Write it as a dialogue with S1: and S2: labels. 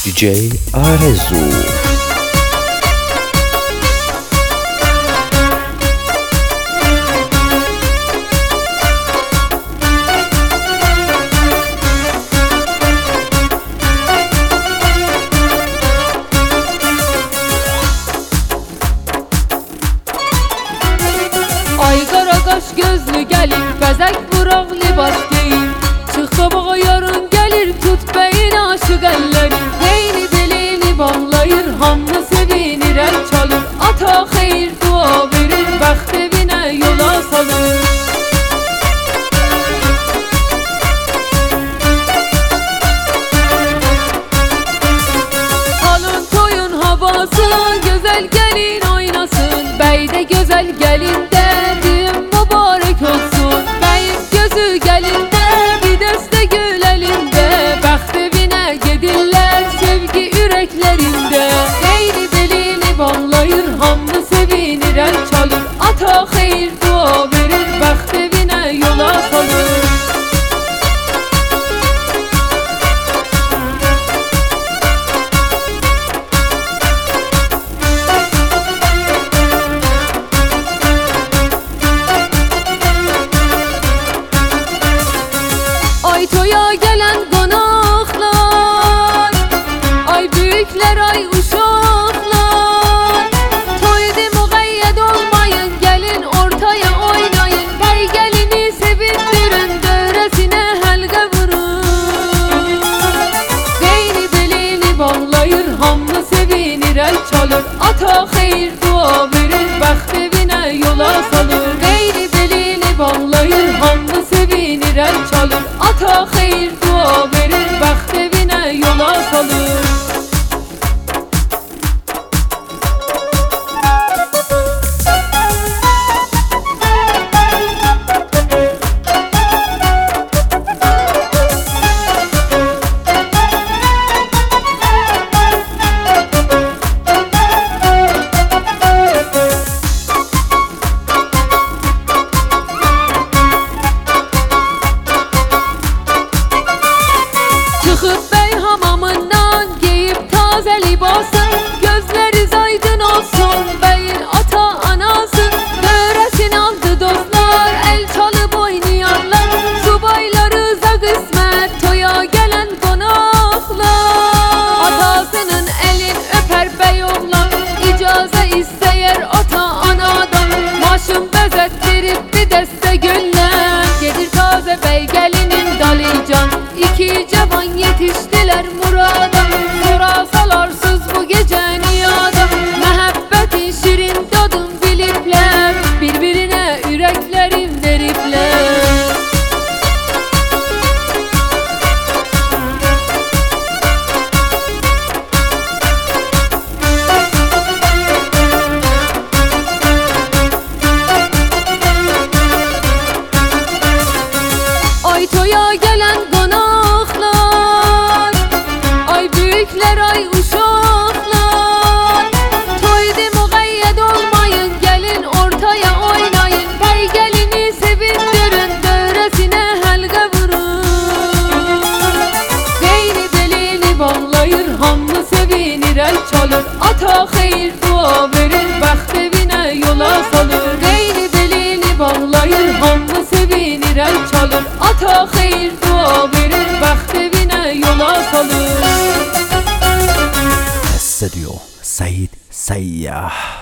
S1: DJ Arezzo.
S2: Ay qara qaş gözlü gəlin, bəzək vuraq libas geyin. Çıx qabağa yarın gəlir, tut bəyin aşıq əlləri. Neyni belini bağlayır, hamını sevinir, əl çalır. Ata xeyir dua verir, bəxt evinə yola salır. Alın toyun havası, gözəl gəlin oynasın. Bəy də gözəl gəlində mübarek olsun. Bəyim gözü gəlində, bir dəstə gül əlində. Bəxt evinə gedirlər, sevgi ürəklərində. Neyni belini bağlayır, hamını sevinir, əl çalır. Ata xeyir dua verir, bəxt evinə yola salır. Ay toya gələn qonaqlar, ay böyüklər, ay uşaqlar. Toyda müqəyyəd olmayın, gəlin ortaya oynayın. Bəy gəlini sevindirin, dövrəsinə həlqə vurun. Neyni belini bağlayır, hamını sevinir, əl çalır. Ata xeyir dua verir, bəxt evinə yola salır. Neyni belini bağlayır, hamını sevinir, əl çalır. Ata xeyir dua verir, bəxt evinə yola salır. Çıxıb bəy hamamından, geyib tazə libasın. Gözləriz aydın olsun, bəyin ata anası. Dövrəsini aldı dostlar, əl çalıb oynayarlar. Subaylarıza qismət, toya gələn qonaqlar. Atasının əlin öpər bəy oğlan, icazə istəyər ata anadan. Maşın bəzətdirib bir dəstə güllər, gedir tazə bəy gəlinin dalıcan. İki cavan yetişdiler murada, sorasalarsız bu gece niyada. Məhəbbətin şirin dadın biliblər, bir-birinə ürəklərin veriblər. Ay toya gələn qonaqlar, ay böyüklər, ay uşaqlar. Toyda müqəyyəd olmayın, gəlin ortaya oynayın. Bəy gəlini sevindirin, dövrəsinə həlqə vurun. Neyni belini bağlayır, hamını sevinir, əl çalır. Ata xeyir dua verir, bəxt evinə yola salır. Neyni belini bağlayır, hamını sevinir, əl çalır. Ata xeyir dua verir, bəxt evinə yola salır.
S1: Estúdio Said Sayyah.